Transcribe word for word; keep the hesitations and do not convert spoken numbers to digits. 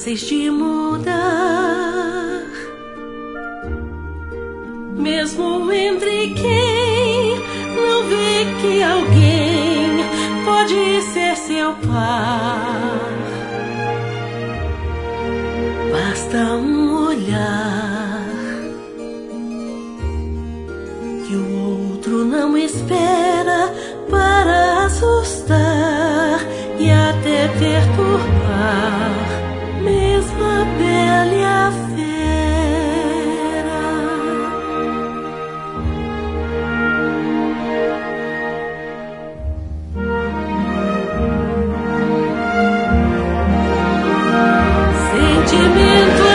difíceis de mudar, mesmo entre quem não vê que alguém pode ser seu par. Basta um olhar que o outro não espera para assustar e até perturbar, mesmo a bela e a fera. Sentimento